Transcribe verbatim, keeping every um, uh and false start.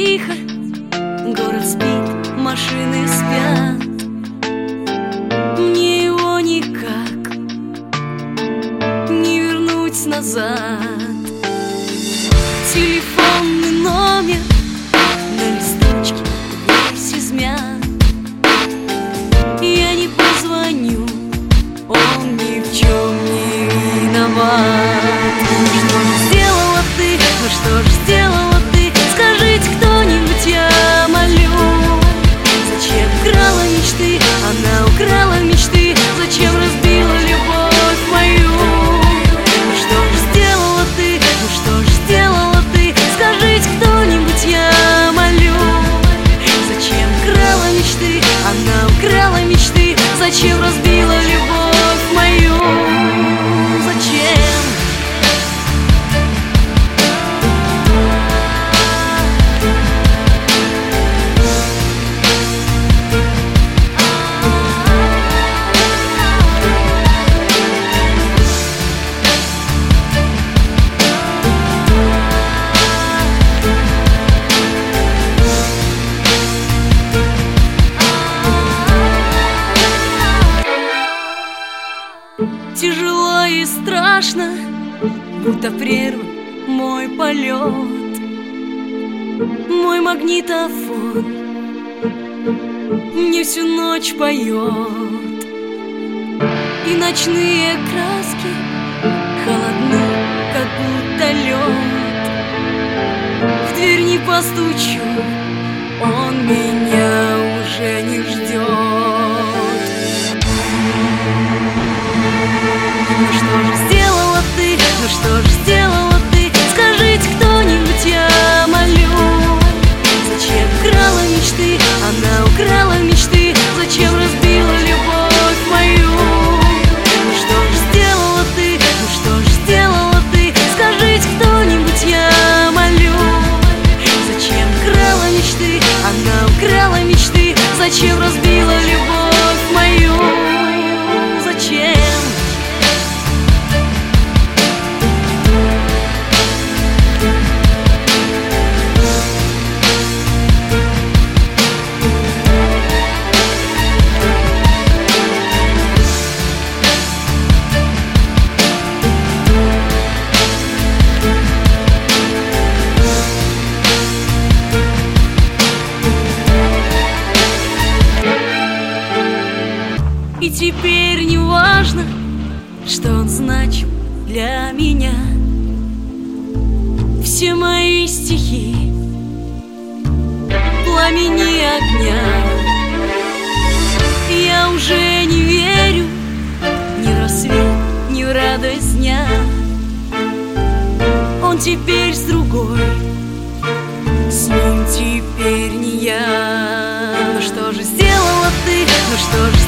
тихо, город спит, машины спят. Мне его никак не вернуть назад. Телефонный номер на листочке весь измят. Я не позвоню, он ни в чем не виноват. Что же сделала ты, ну что же сделала ты? Скажите кто-нибудь, я молю. Зачем украла мечты, она украла мечты? Зачем разбила любовь мою? Ну что же сделала ты, ну что же сделала ты? Скажите кто-нибудь, я молю. Зачем украла мечты, она украла мечты? Зачем разбила любовь мою? Зачем? Тяжело и страшно, будто прерван мой полет. Мой магнитофон мне всю ночь поет. И ночные краски холодны, как будто лед. В дверь не постучу, он меня уже не ждет. Ну что же сделала ты, ну что же сделала ты? Скажите кто-нибудь, я молю. Зачем украла мечты, она украла мечты? Зачем разбила любовь мою? Ну что же сделала ты, ну что же сделала ты? Скажите кто-нибудь, я молю. Зачем украла мечты, она украла мечты? Зачем разбила любовь мою? Зачем? И теперь не важно, что он значил для меня. Все мои стихи пламени огня. Я уже не верю ни в рассвет, ни в радость дня. Он теперь с другой, с ним теперь не я. Ну что же сделала ты, ну что же